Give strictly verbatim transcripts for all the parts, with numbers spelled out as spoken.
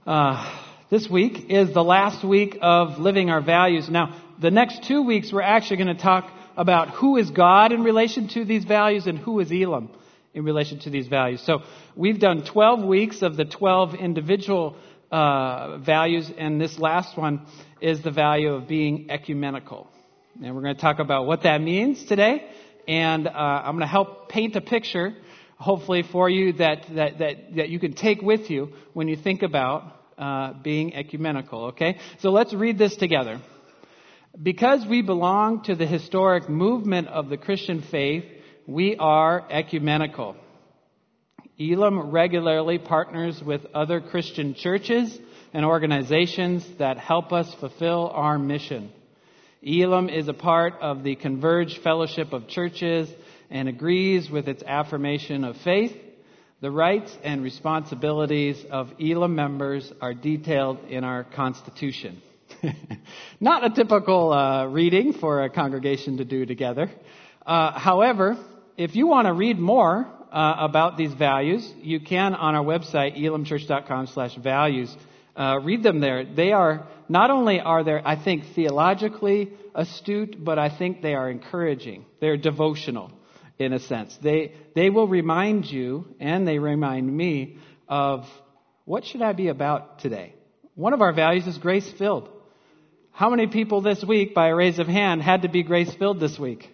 Uh, this week is the last week of living our values. Now, the next two weeks we're actually going to talk about who is God in relation to these values and who is Elam in relation to these values. So we've done twelve weeks of the twelve individual uh, values, and this last one is the value of being ecumenical. And we're going to talk about what that means today, and uh, I'm going to help paint a picture, hopefully for you, that, that, that, that you can take with you when you think about uh, being ecumenical, okay? So let's read this together. Because we belong to the historic movement of the Christian faith, we are ecumenical. Elam regularly partners with other Christian churches and organizations that help us fulfill our mission. Elam is a part of the Converge Fellowship of Churches and agrees with its affirmation of faith. The rights and responsibilities of Elam members are detailed in our Constitution. Not a typical uh, reading for a congregation to do together. Uh, however, if you want to read more uh, about these values, you can on our website, elamchurch.com slash values. Uh, read them there. They are, not only are they, I think, theologically astute, but I think they are encouraging. They're devotional, in a sense. They, they will remind you, and they remind me, of what should I be about today? One of our values is grace-filled. How many people this week, by a raise of hand, had to be grace-filled this week?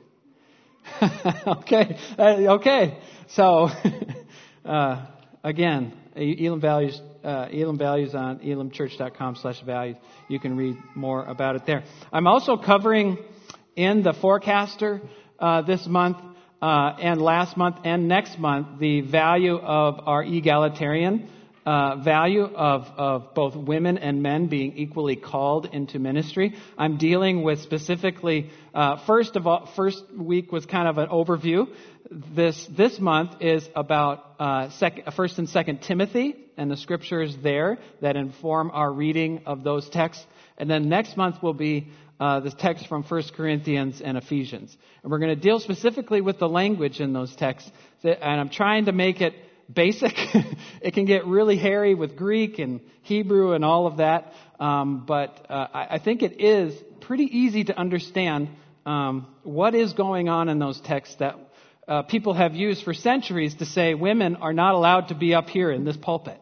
okay, uh, okay. So, uh, again, Elam Values, uh, Elam Values on elamchurch.com slash values. You can read more about it there. I'm also covering in the Forecaster uh, this month uh, and last month and next month the value of our egalitarian Uh, value of, of both women and men being equally called into ministry. I'm dealing with specifically, uh, first of all, first week was kind of an overview. This this month is about uh, second, First and Second Timothy and the scriptures there that inform our reading of those texts. And then next month will be uh, the text from First Corinthians and Ephesians. And we're going to deal specifically with the language in those texts. And I'm trying to make it basic. It can get really hairy with Greek and Hebrew and all of that. Um, but uh, I, I think it is pretty easy to understand um, what is going on in those texts that uh, people have used for centuries to say women are not allowed to be up here in this pulpit.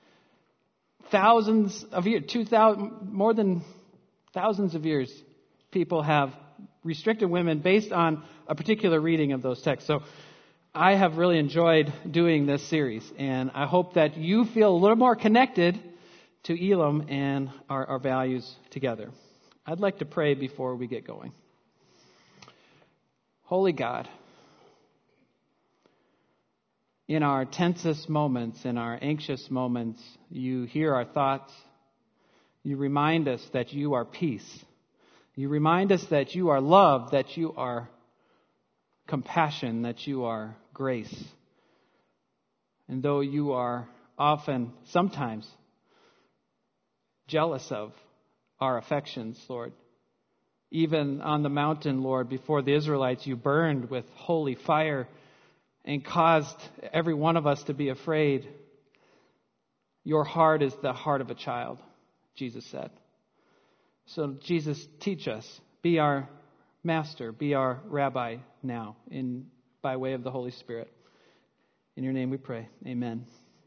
Thousands of years, two thousand, more than thousands of years, people have restricted women based on a particular reading of those texts. So I have really enjoyed doing this series, and I hope that you feel a little more connected to Elam and our, our values together. I'd like to pray before we get going. Holy God, in our tensest moments, in our anxious moments, you hear our thoughts. You remind us that you are peace. You remind us that you are love, that you are compassion, that you are grace. And though you are often, sometimes, jealous of our affections, Lord, even on the mountain, Lord, before the Israelites, you burned with holy fire and caused every one of us to be afraid. Your heart is the heart of a child, Jesus said. So, Jesus, teach us. Be our Master, be our Rabbi now, in by way of the Holy Spirit. In your name we pray. Amen.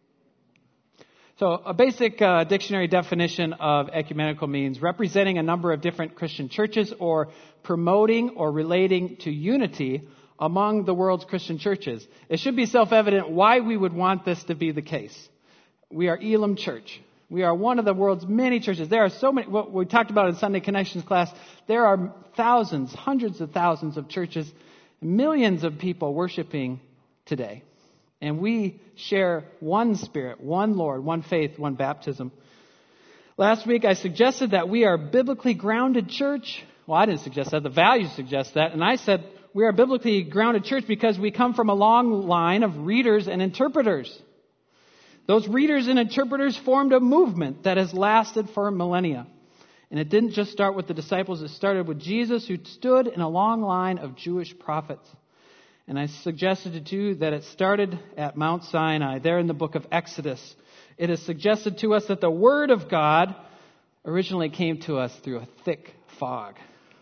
So a basic uh, dictionary definition of ecumenical means representing a number of different Christian churches or promoting or relating to unity among the world's Christian churches. It should be self-evident why we would want this to be the case. We are Elam Church. We are one of the world's many churches. There are so many, what we talked about in Sunday Connections class, there are thousands, hundreds of thousands of churches, millions of people worshiping today. And we share one Spirit, one Lord, one faith, one baptism. Last week I suggested that we are a biblically grounded church. Well, I didn't suggest that. The values suggest that. And I said we are a biblically grounded church because we come from a long line of readers and interpreters. Those readers and interpreters formed a movement that has lasted for millennia. And it didn't just start with the disciples. It started with Jesus, who stood in a long line of Jewish prophets. And I suggested to you that it started at Mount Sinai, there in the book of Exodus, it is suggested to us that the Word of God originally came to us through a thick fog.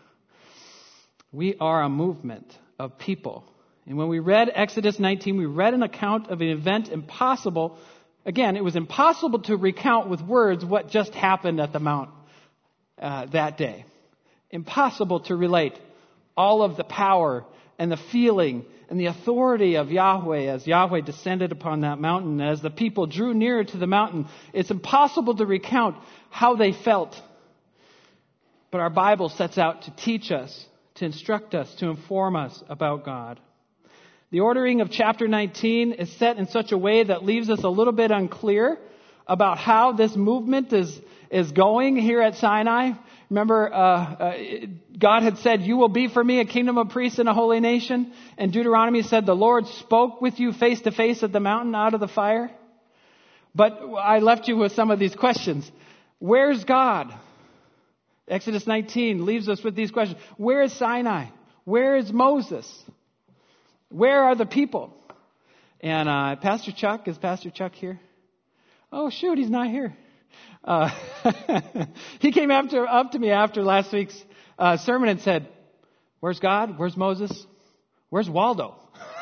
We are a movement of people. And when we read Exodus nineteen, we read an account of an event impossible. Again, it was impossible to recount with words what just happened at the mount uh, that day. Impossible to relate all of the power and the feeling and the authority of Yahweh as Yahweh descended upon that mountain. As the people drew nearer to the mountain, it's impossible to recount how they felt. But our Bible sets out to teach us, to instruct us, to inform us about God. The ordering of chapter nineteen is set in such a way that leaves us a little bit unclear about how this movement is, is going here at Sinai. Remember, uh, uh, God had said, "You will be for me a kingdom of priests and a holy nation." And Deuteronomy said, "The Lord spoke with you face to face at the mountain out of the fire." But I left you with some of these questions. Where's God? Exodus nineteen leaves us with these questions. Where is Sinai? Where is Moses? Where are the people? And uh, Pastor Chuck, is Pastor Chuck here? Oh, shoot, he's not here. Uh, he came after, up to me after last week's uh, sermon and said, "Where's God? Where's Moses? Where's Waldo?"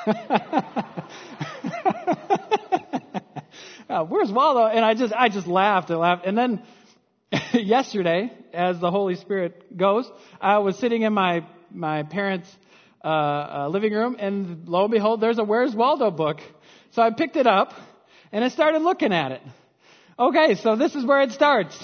uh, where's Waldo? And I just, I just laughed and laughed. And then yesterday, as the Holy Spirit goes, I was sitting in my my parents' uh, uh, living room, and lo and behold, there's a "Where's Waldo" book. So I picked it up and I started looking at it. Okay, so this is where it starts.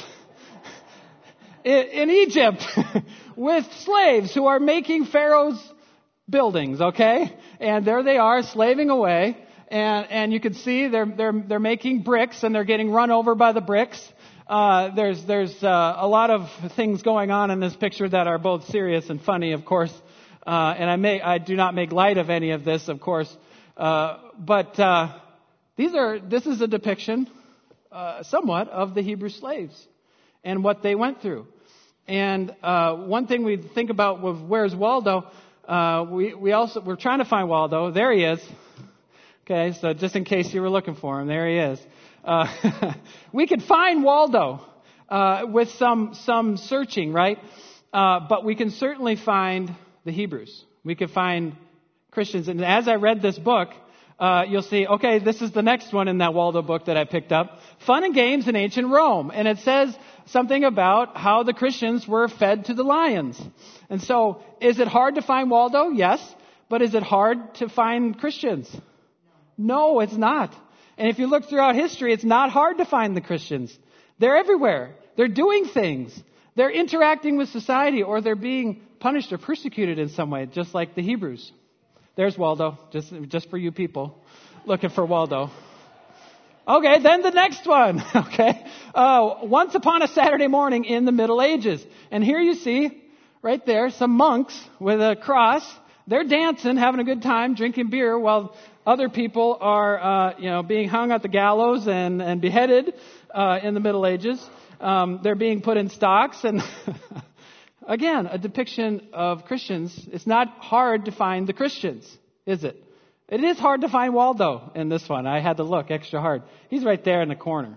In Egypt, with slaves who are making Pharaoh's buildings, okay? And there they are, slaving away, and, and you can see they're, they're, they're making bricks, and they're getting run over by the bricks. Uh, there's, there's, uh, a lot of things going on in this picture that are both serious and funny, of course. Uh, and I may, I do not make light of any of this, of course. Uh, but, uh, these are, this is a depiction Uh, somewhat of the Hebrew slaves and what they went through. And uh, one thing we think about with "Where's Waldo," uh, we, we also, we're trying to find Waldo. There he is. Okay, so just in case you were looking for him, there he is. Uh, we could find Waldo uh, with some some searching, right? Uh, but we can certainly find the Hebrews. We could find Christians. And as I read this book, Uh, you'll see, okay, this is the next one in that Waldo book that I picked up. Fun and Games in Ancient Rome. And it says something about how the Christians were fed to the lions. And so, is it hard to find Waldo? Yes. But is it hard to find Christians? No, it's not. And if you look throughout history, it's not hard to find the Christians. They're everywhere. They're doing things. They're interacting with society, or they're being punished or persecuted in some way, just like the Hebrews. There's Waldo, just just for you people looking for Waldo. Okay, then the next one. Okay, uh, once upon a Saturday morning in the Middle Ages, and here you see right there some monks with a cross. They're dancing, having a good time, drinking beer, while other people are, uh, you know, being hung at the gallows and and beheaded uh, in the Middle Ages. Um, they're being put in stocks and. Again, a depiction of Christians. It's not hard to find the Christians, is it? It is hard to find Waldo in this one. I had to look extra hard. He's right there in the corner.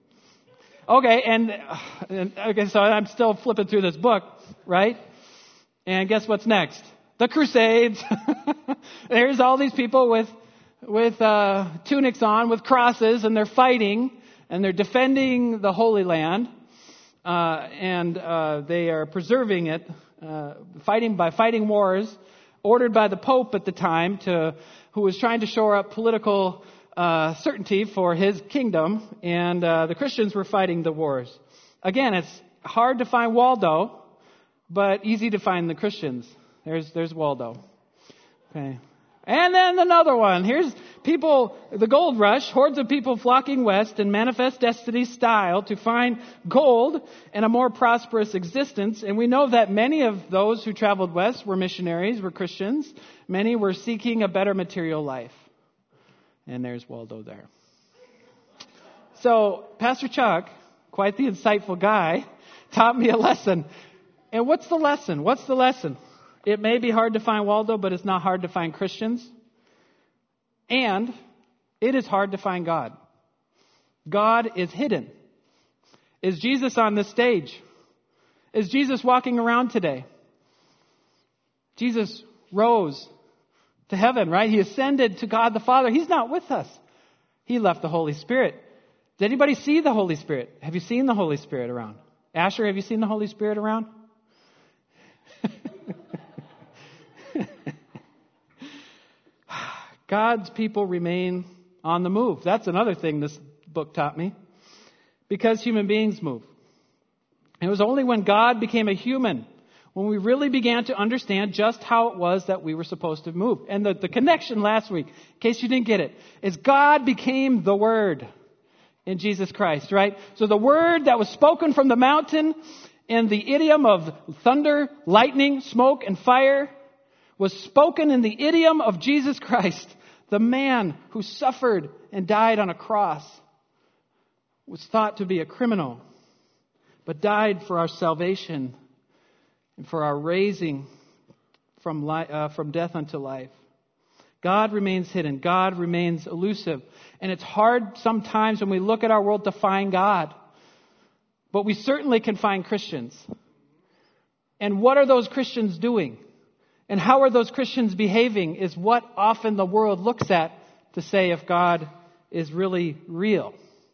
Okay, and, and okay, so I'm still flipping through this book, right? And guess what's next? The Crusades. There's all these people with with uh, tunics on, with crosses, and they're fighting, and they're defending the Holy Land. Uh, and uh, they are preserving it, uh, fighting by fighting wars ordered by the Pope at the time, to who was trying to shore up political uh, certainty for his kingdom. And uh, the Christians were fighting the wars. Again, it's hard to find Waldo, but easy to find the Christians. There's there's Waldo. Okay. And then another one. Here's people, the gold rush, hordes of people flocking west in Manifest Destiny style to find gold and a more prosperous existence. And we know that many of those who traveled west were missionaries, were Christians. Many were seeking a better material life. And there's Waldo there. So Pastor Chuck, quite the insightful guy, taught me a lesson. And what's the lesson? What's the lesson? It may be hard to find Waldo, but it's not hard to find Christians. And it is hard to find God. God is hidden. Is Jesus on this stage? Is Jesus walking around today? Jesus rose to heaven, right? He ascended to God the Father. He's not with us. He left the Holy Spirit. Did anybody see the Holy Spirit? Have you seen the Holy Spirit around? Asher, have you seen the Holy Spirit around? God's people remain on the move. That's another thing this book taught me. Because human beings move. It was only when God became a human, when we really began to understand just how it was that we were supposed to move. And the, the connection last week, in case you didn't get it, is God became the Word in Jesus Christ, right? So the Word that was spoken from the mountain in the idiom of thunder, lightning, smoke, and fire was spoken in the idiom of Jesus Christ, the man who suffered and died on a cross, was thought to be a criminal, but died for our salvation and for our raising from li- uh, from death unto life. God remains hidden. God remains elusive. And it's hard sometimes when we look at our world to find God. But we certainly can find Christians. And what are those Christians doing? And how are those Christians behaving is what often the world looks at to say if God is really real.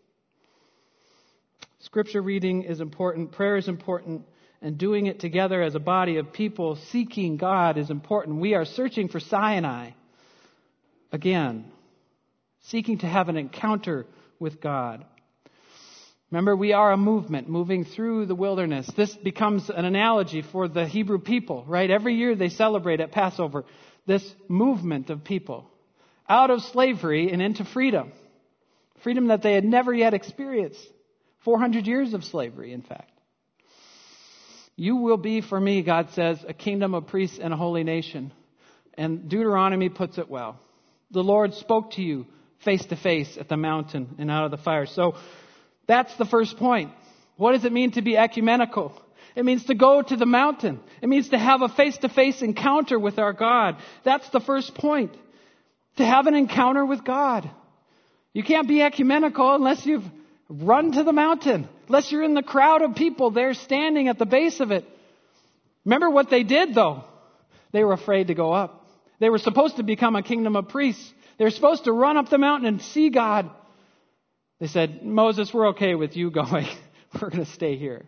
Scripture reading is important. Prayer is important. And doing it together as a body of people seeking God is important. We are searching for Sinai. Again, seeking to have an encounter with God. Remember, we are a movement moving through the wilderness. This becomes an analogy for the Hebrew people, right? Every year they celebrate at Passover this movement of people out of slavery and into freedom. Freedom that they had never yet experienced. four hundred years of slavery, in fact. You will be for me, God says, a kingdom of priests and a holy nation. And Deuteronomy puts it well. The Lord spoke to you face to face at the mountain and out of the fire. So that's the first point. What does it mean to be ecumenical? It means to go to the mountain. It means to have a face-to-face encounter with our God. That's the first point. To have an encounter with God. You can't be ecumenical unless you've run to the mountain. Unless you're in the crowd of people there standing at the base of it. Remember what they did, though. They were afraid to go up. They were supposed to become a kingdom of priests. They were supposed to run up the mountain and see God. They said, Moses, we're okay with you going. We're going to stay here.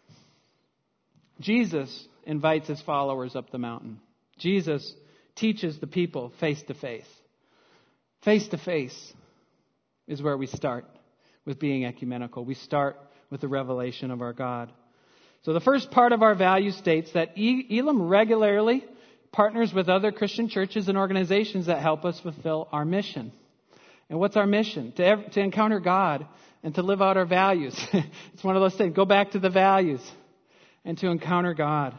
Jesus invites his followers up the mountain. Jesus teaches the people face to face. Face to face is where we start with being ecumenical. We start with the revelation of our God. So the first part of our value states that Elam regularly partners with other Christian churches and organizations that help us fulfill our mission. And what's our mission? To, ever, to encounter God and to live out our values. It's one of those things. Go back to the values and to encounter God.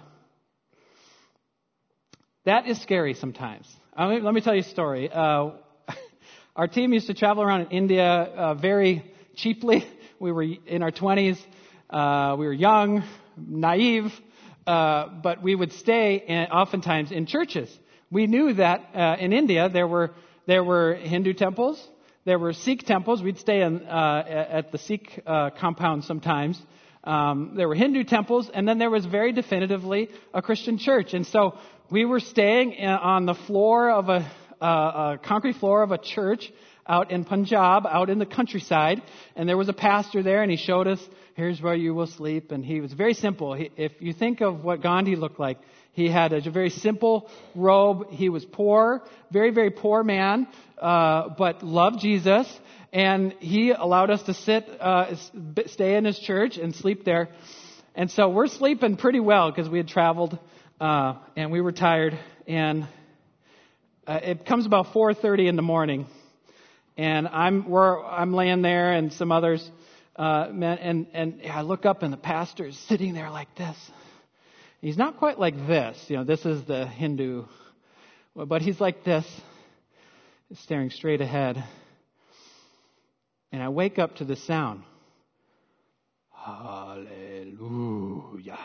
That is scary sometimes. I mean, let me tell you a story. Uh, our team used to travel around in India uh, very cheaply. We were in our twenties. Uh, we were young, naive, uh, but we would stay in, oftentimes in churches. We knew that uh, in India there were there were Hindu temples, there were Sikh temples. We'd stay in, uh, at the Sikh uh, compound sometimes. Um, there were Hindu temples, and then there was very definitively a Christian church. And so we were staying in, on the floor of a, uh, a concrete floor of a church out in Punjab, out in the countryside, and there was a pastor there, and he showed us, here's where you will sleep, and he was very simple. He, if you think of what Gandhi looked like, he had a very simple robe. He was poor, very, very poor man, uh, but loved Jesus, and he allowed us to sit, uh, stay in his church and sleep there. And so we're sleeping pretty well because we had traveled, uh, and we were tired, and uh, it comes about four thirty in the morning. And I'm we're, I'm laying there, and some others, uh, and and I look up, and the pastor's sitting there like this. He's not quite like this, you know. This is the Hindu, but he's like this, staring straight ahead. And I wake up to the sound. Hallelujah.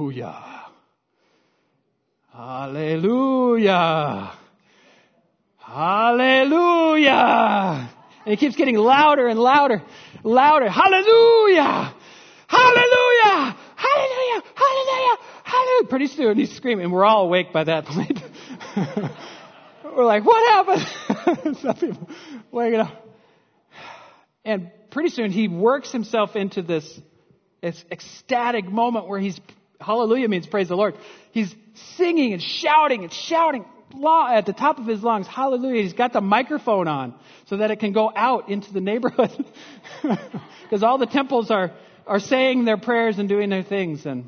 Hallelujah. Hallelujah. Hallelujah. And it keeps getting louder and louder, louder. Hallelujah. Hallelujah. Hallelujah. Hallelujah. Hallelujah. Pretty soon he's screaming. We're all awake by that point. We're like, what happened? Some people waking up. And pretty soon he works himself into this, this ecstatic moment where he's, hallelujah means praise the Lord. He's singing and shouting and shouting at the top of his lungs, hallelujah. He's got the microphone on so that it can go out into the neighborhood. Because all the temples are, are saying their prayers and doing their things. And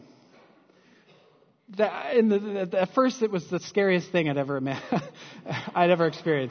that, in the, at first it was the scariest thing I'd ever I'd ever experienced.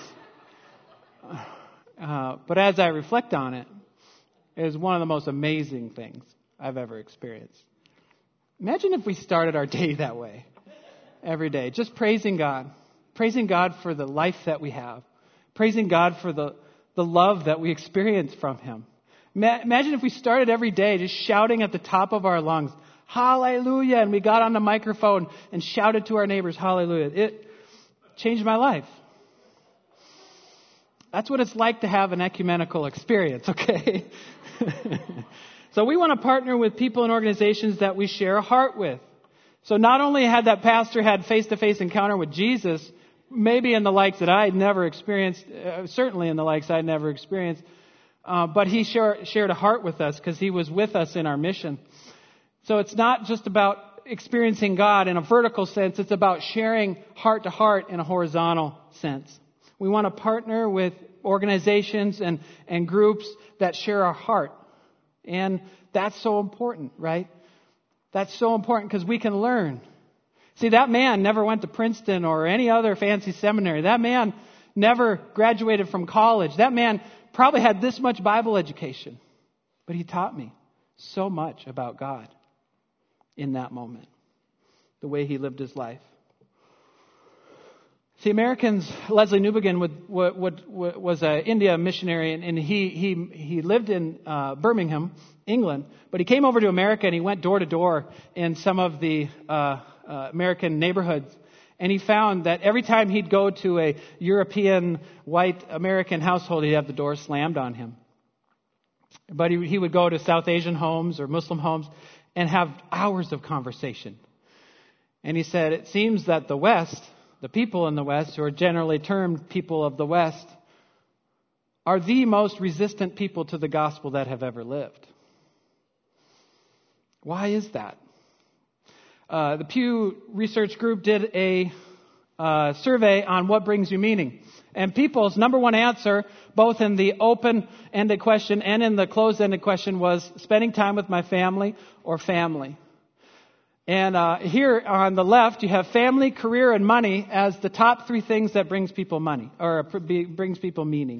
Uh, but as I reflect on it, it was one of the most amazing things I've ever experienced. Imagine if we started our day that way. Every day. Just praising God. Praising God for the life that we have. Praising God for the, the love that we experience from Him. Ma- imagine if we started every day just shouting at the top of our lungs, hallelujah, and we got on the microphone and shouted to our neighbors, hallelujah. It changed my life. That's what it's like to have an ecumenical experience, okay? So we want to partner with people and organizations that we share a heart with. So not only had that pastor had face-to-face encounter with Jesus, maybe in the likes that I had never experienced, uh, certainly in the likes I'd never experienced, uh, but he share, shared a heart with us because he was with us in our mission. So it's not just about experiencing God in a vertical sense, it's about sharing heart to heart in a horizontal sense. We want to partner with organizations and, and groups that share our heart. And that's so important, right? That's so important because we can learn. See, that man never went to Princeton or any other fancy seminary. That man never graduated from college. That man probably had this much Bible education. But he taught me so much about God in that moment, the way he lived his life. See, Americans, Leslie Newbegin would, would, would, was an India missionary, and, and he, he, he lived in uh, Birmingham, England, but he came over to America and he went door to door in some of the uh, uh, American neighborhoods. And he found that every time he'd go to a European white American household, he'd have the door slammed on him. But he, he would go to South Asian homes or Muslim homes and have hours of conversation. And he said, it seems that the West, the people in the West, who are generally termed people of the West, are the most resistant people to the gospel that have ever lived. Why is that? Uh, the Pew Research Group did a uh, survey on what brings you meaning. And people's number one answer, both in the open-ended question and in the closed-ended question, was spending time with my family or family. And uh, here on the left, you have family, career, and money as the top three things that brings people money, or brings people meaning.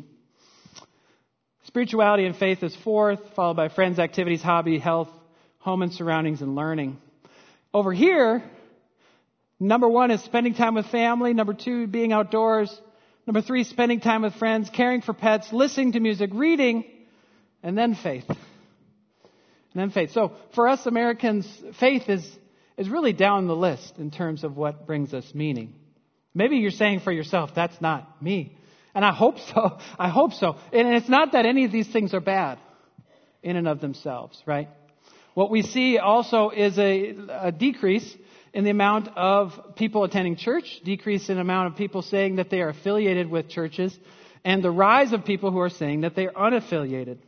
Spirituality and faith is fourth, followed by friends, activities, hobby, health, home and surroundings, and learning. Over here, number one is spending time with family. Number two, being outdoors. Number three, spending time with friends, caring for pets, listening to music, reading, and then faith. And then faith. So for us Americans, faith is is really down the list in terms of what brings us meaning. Maybe you're saying for yourself, that's not me. And I hope so. I hope so. And it's not that any of these things are bad in and of themselves, right? What we see also is a, a decrease in the amount of people attending church, decrease in the amount of people saying that they are affiliated with churches, and the rise of people who are saying that they are unaffiliated.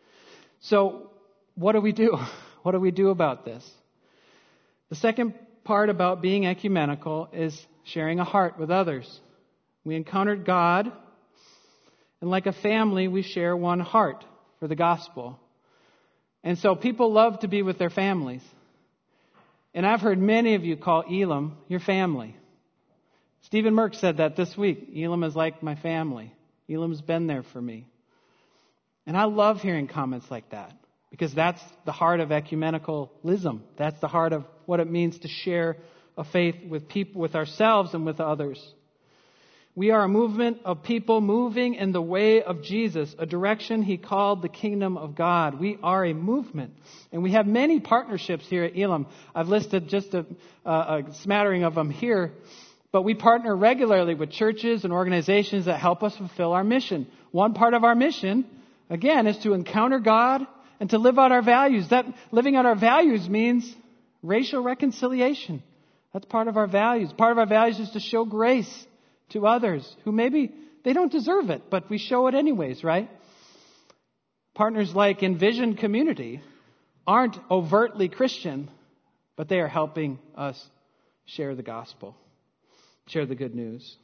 So what do we do? What do we do about this? The second part about being ecumenical is sharing a heart with others. We encountered God, and like a family, we share one heart for the gospel. And so people love to be with their families. And I've heard many of you call Elam your family. Stephen Merck said that this week. Elam is like my family. Elam's been there for me. And I love hearing comments like that, because that's the heart of ecumenicalism. That's the heart of what it means to share a faith with people, with ourselves and with others. We are a movement of people moving in the way of Jesus, a direction he called the kingdom of God. We are a movement. And we have many partnerships here at Elam. I've listed just a, a, a smattering of them here. But we partner regularly with churches and organizations that help us fulfill our mission. One part of our mission, again, is to encounter God and to live out our values. That living out our values means racial reconciliation. That's part of our values. Part of our values is to show grace to others who maybe they don't deserve it, but we show it anyways, right? Partners like Envision Community aren't overtly Christian, but they are helping us share the gospel, share the good news.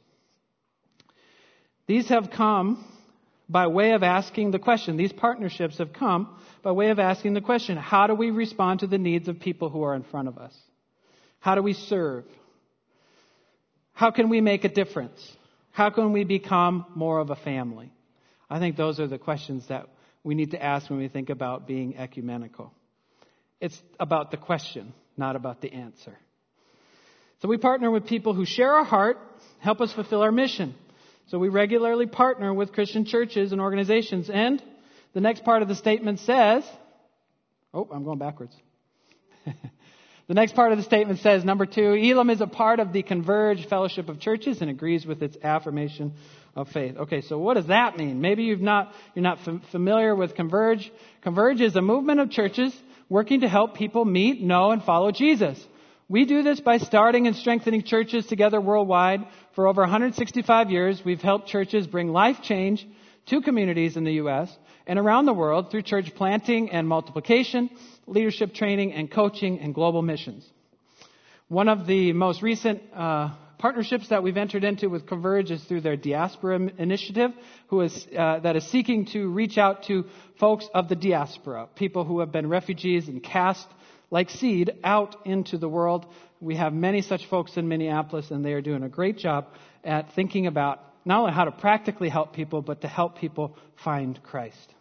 These have come by way of asking the question. These partnerships have come by way of asking the question, how do we respond to the needs of people who are in front of us? How do we serve? How can we make a difference? How can we become more of a family? I think those are the questions that we need to ask when we think about being ecumenical. It's about the question, not about the answer. So we partner with people who share our heart, help us fulfill our mission. So we regularly partner with Christian churches and organizations. And the next part of the statement says, oh, I'm going backwards. The next part of the statement says, number two, Elam is a part of the Converge Fellowship of Churches and agrees with its affirmation of faith. Okay, so what does that mean? Maybe you've not, you're not f- familiar with Converge. Converge is a movement of churches working to help people meet, know, and follow Jesus. We do this by starting and strengthening churches together worldwide. For over one hundred sixty-five years, we've helped churches bring life change to communities in the U S and around the world through church planting and multiplication, leadership training and coaching, and global missions. One of the most recent uh, partnerships that we've entered into with Converge is through their Diaspora Initiative, who is uh, that is seeking to reach out to folks of the diaspora, people who have been refugees and cast like seed out into the world. We have many such folks in Minneapolis, and they are doing a great job at thinking about not only how to practically help people, but to help people find Christ.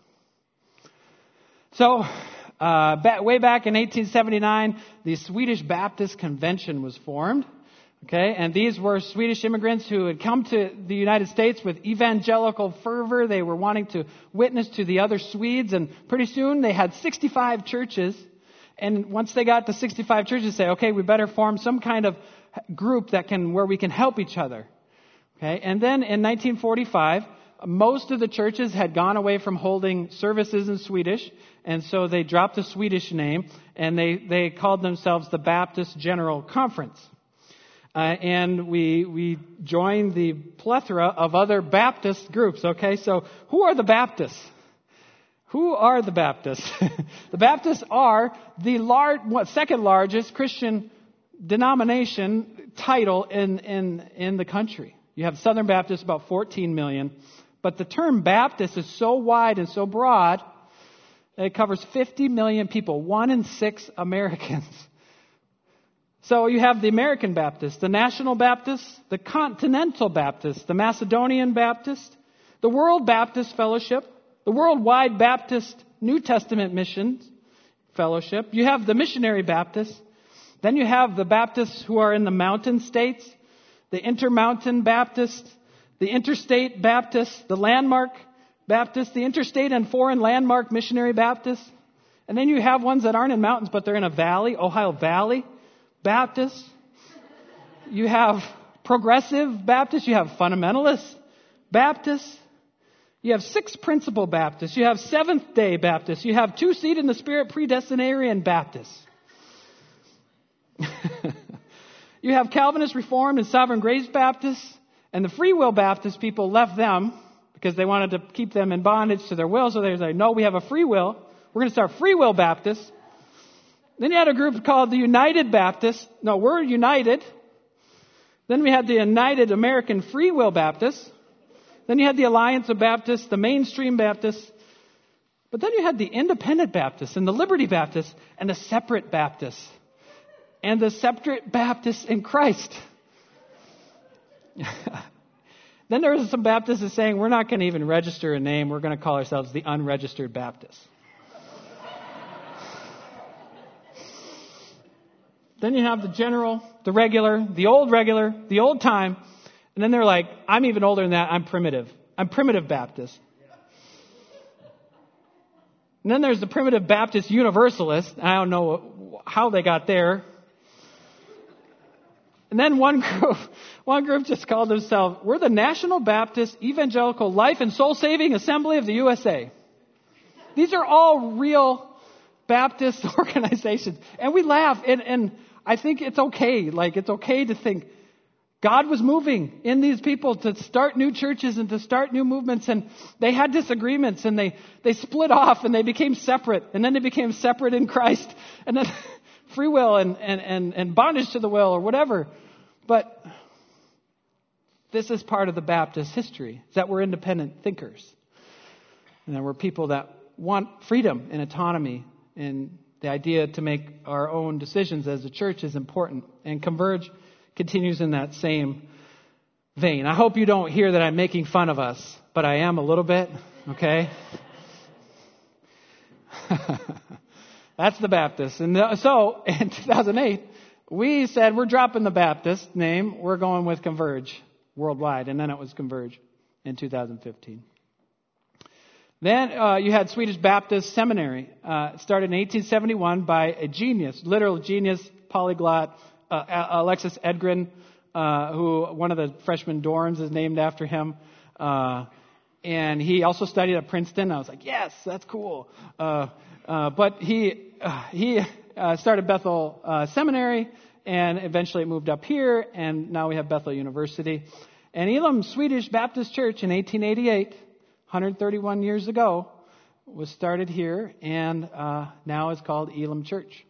So, uh, back, way back in eighteen seventy-nine, the Swedish Baptist Convention was formed. Okay, and these were Swedish immigrants who had come to the United States with evangelical fervor. They were wanting to witness to the other Swedes, and pretty soon they had sixty-five churches. And once they got to sixty-five churches, say, okay, we better form some kind of group that can, where we can help each other. Okay, and then in nineteen forty-five, most of the churches had gone away from holding services in Swedish, and so they dropped the Swedish name, and they, they called themselves the Baptist General Conference. Uh, and we we joined the plethora of other Baptist groups. Okay, so who are the Baptists? Who are the Baptists? The Baptists are the large, what, second largest Christian denomination title in, in, in the country. You have Southern Baptists, about fourteen million. But the term Baptist is so wide and so broad, it covers fifty million people, one in six Americans. So you have the American Baptist, the National Baptist, the Continental Baptist, the Macedonian Baptist, the World Baptist Fellowship, the Worldwide Baptist New Testament Missions Fellowship. You have the Missionary Baptists. Then you have the Baptists who are in the mountain states, the Intermountain Baptist, the Interstate Baptist, the Landmark Baptist, the Interstate and Foreign Landmark Missionary Baptist. And then you have ones that aren't in mountains, but they're in a valley, Ohio Valley Baptist. You have Progressive Baptists. You have Fundamentalist Baptists. You have Six Principle Baptists. You have Seventh-day Baptists. You have Two-Seed in the Spirit Predestinarian Baptists. You have Calvinist Reformed and Sovereign Grace Baptists. And the Free Will Baptist people left them because they wanted to keep them in bondage to their will. So they say, no, we have a free will. We're going to start Free Will Baptists. Then you had a group called the United Baptists. No, we're united. Then we had the United American Free Will Baptists. Then you had the Alliance of Baptists, the Mainstream Baptists. But then you had the Independent Baptists and the Liberty Baptists and the Separate Baptists and the Separate Baptists in Christ. Then there was some Baptists saying, we're not going to even register a name. We're going to call ourselves the Unregistered Baptists. Then you have the general, the regular, the old regular, the old time. And then they're like, I'm even older than that. I'm primitive. I'm primitive Baptist. And then there's the primitive Baptist Universalist. I don't know how they got there. And then one group, one group just called themselves, we're the National Baptist Evangelical Life and Soul Saving Assembly of the U S A. These are all real Baptist organizations. And we laugh. And, and I think it's okay. Like, it's okay to think God was moving in these people to start new churches and to start new movements. And they had disagreements and they, they split off and they became separate. And then they became separate in Christ. And then free will and, and, and, and bondage to the will or whatever. But this is part of the Baptist history, is that we're independent thinkers. And that we're people that want freedom and autonomy, and the idea to make our own decisions as a church is important. And Converge continues in that same vein. I hope you don't hear that I'm making fun of us, but I am a little bit, okay? That's the Baptist. And so, in two thousand eight, we said we're dropping the Baptist name. We're going with Converge worldwide. And then it was Converge in two thousand fifteen. Then uh, you had Swedish Baptist Seminary, uh, started in eighteen seventy-one by a genius, literal genius, polyglot, uh, Alexis Edgren, uh, who one of the freshman dorms is named after him. Uh, and he also studied at Princeton. I was like, yes, that's cool. Uh, uh, but he uh, he uh, started Bethel uh, Seminary, and eventually it moved up here, and now we have Bethel University. And Elim Swedish Baptist Church in eighteen eighty-eight, one hundred thirty-one years ago, was started here, and uh, now is called Elim Church.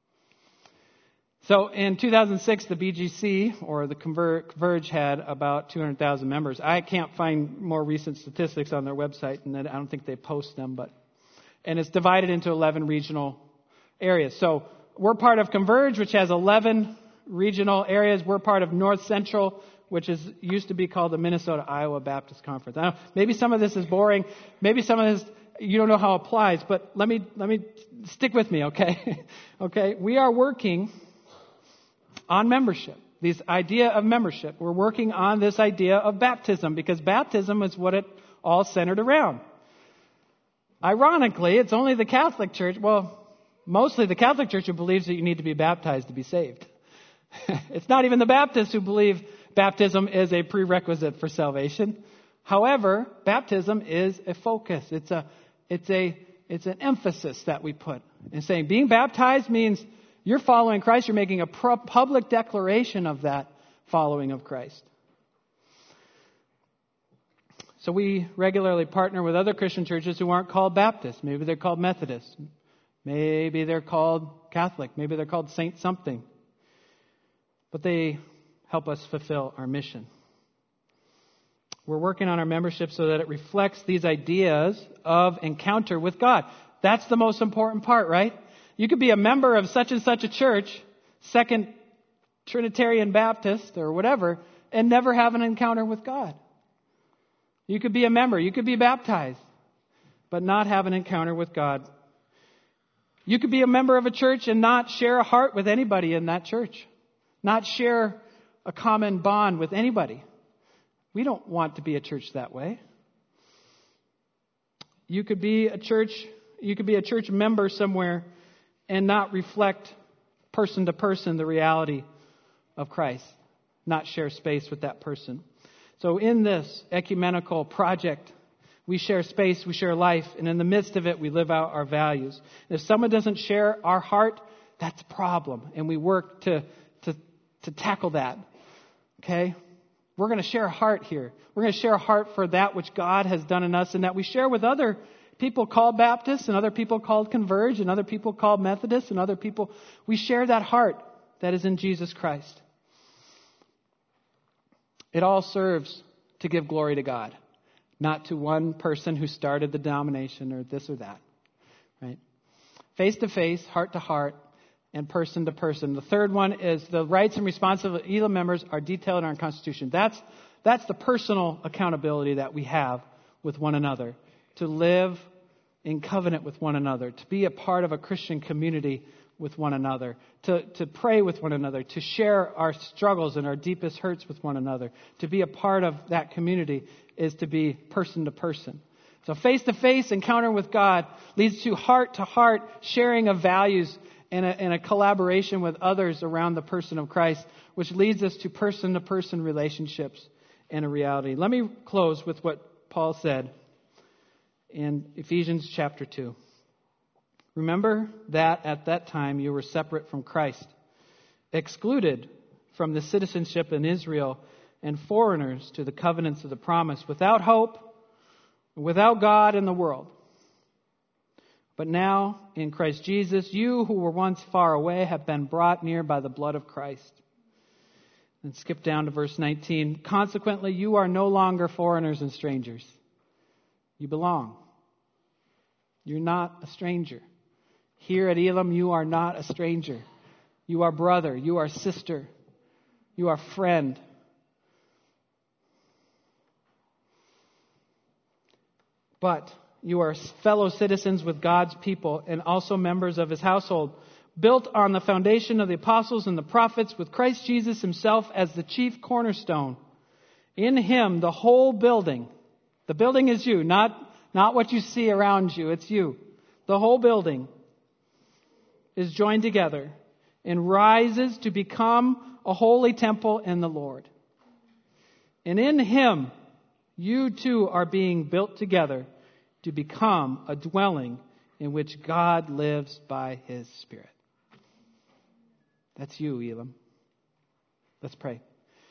So in two thousand six, the B G C, or the Converge, had about two hundred thousand members. I can't find more recent statistics on their website, and I don't think they post them, but and it's divided into eleven regional areas. So we're part of Converge, which has eleven regional areas. We're part of North Central, which is used to be called the Minnesota-Iowa Baptist Conference. I don't, maybe some of this is boring. Maybe some of this you don't know how it applies, but let me let me stick with me, okay? Okay, we are working on membership. This idea of membership. We're working on this idea of baptism, because baptism is what it all centered around. Ironically, it's only the Catholic Church, well, mostly the Catholic Church who believes that you need to be baptized to be saved. It's not even the Baptists who believe baptism is a prerequisite for salvation. However, baptism is a focus. It's a, it's a, it's an emphasis that we put in saying being baptized means you're following Christ. You're making a public declaration of that following of Christ. So we regularly partner with other Christian churches who aren't called Baptist. Maybe they're called Methodist. Maybe they're called Catholic. Maybe they're called Saint something. But they help us fulfill our mission. We're working on our membership so that it reflects these ideas of encounter with God. That's the most important part, right? You could be a member of such and such a church, Second Trinitarian Baptist or whatever, and never have an encounter with God. You could be a member, you could be baptized, but not have an encounter with God. You could be a member of a church and not share a heart with anybody in that church. Not share a common bond with anybody. We don't want to be a church that way. You could be a church, you could be a church member somewhere and not reflect person to person the reality of Christ. Not share space with that person. So in this ecumenical project, we share space, we share life, and in the midst of it, we live out our values. And if someone doesn't share our heart, that's a problem. And we work to, to, to tackle that. Okay? We're going to share a heart here. We're going to share a heart for that which God has done in us, and that we share with other people called Baptists, and other people called Converge, and other people called Methodists, and other people. We share that heart that is in Jesus Christ. It all serves to give glory to God, not to one person who started the denomination or this or that. Right? Face to face, heart to heart, and person to person. The third one is the rights and responsibilities of Elim members are detailed in our Constitution. That's, that's the personal accountability that we have with one another. To live in covenant with one another. To be a part of a Christian community with one another. To, to pray with one another. To share our struggles and our deepest hurts with one another. To be a part of that community is to be person to person. So face to face encounter with God leads to heart to heart sharing of values and a, and a collaboration with others around the person of Christ, which leads us to person-to-person relationships and a reality. Let me close with what Paul said in Ephesians chapter two. Remember that at that time you were separate from Christ, excluded from the citizenship in Israel, and foreigners to the covenants of the promise, without hope, without God in the world. But now, in Christ Jesus, you who were once far away have been brought near by the blood of Christ. And skip down to verse nineteen. Consequently, you are no longer foreigners and strangers. You belong. You're not a stranger. Here at Elam, you are not a stranger. You are brother. You are sister. You are friend. But you are fellow citizens with God's people and also members of His household, built on the foundation of the apostles and the prophets, with Christ Jesus Himself as the chief cornerstone. In Him, the whole building, the building is you, not, not what you see around you, it's you. The whole building is joined together and rises to become a holy temple in the Lord. And in Him, you too are being built together to become a dwelling in which God lives by His Spirit. That's you, Elam. Let's pray.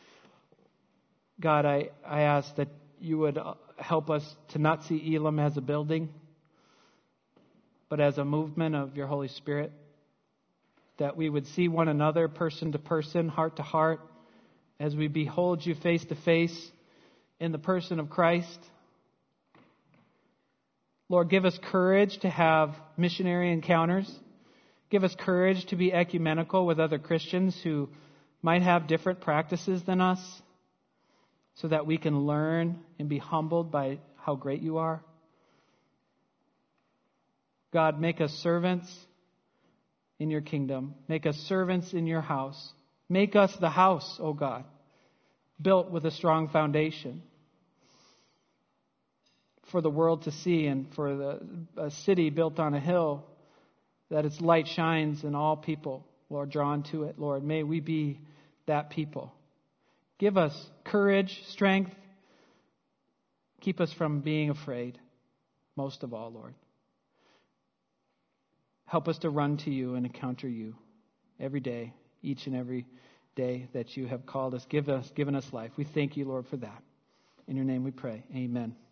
God, I, I ask that you would help us to not see Elam as a building, but as a movement of your Holy Spirit. That we would see one another person to person, heart to heart, as we behold you face to face in the person of Christ. Lord, give us courage to have missionary encounters. Give us courage to be ecumenical with other Christians who might have different practices than us, so that we can learn and be humbled by how great you are. God, make us servants in your kingdom. Make us servants in your house. Make us the house, O God, built with a strong foundation for the world to see, and for the, a city built on a hill, that its light shines and all people, Lord, drawn to it. Lord, may we be that people. Give us courage, strength. Keep us from being afraid, most of all, Lord. Help us to run to you and encounter you every day, each and every day that you have called us, give us, given us life. We thank you, Lord, for that. In your name we pray. Amen.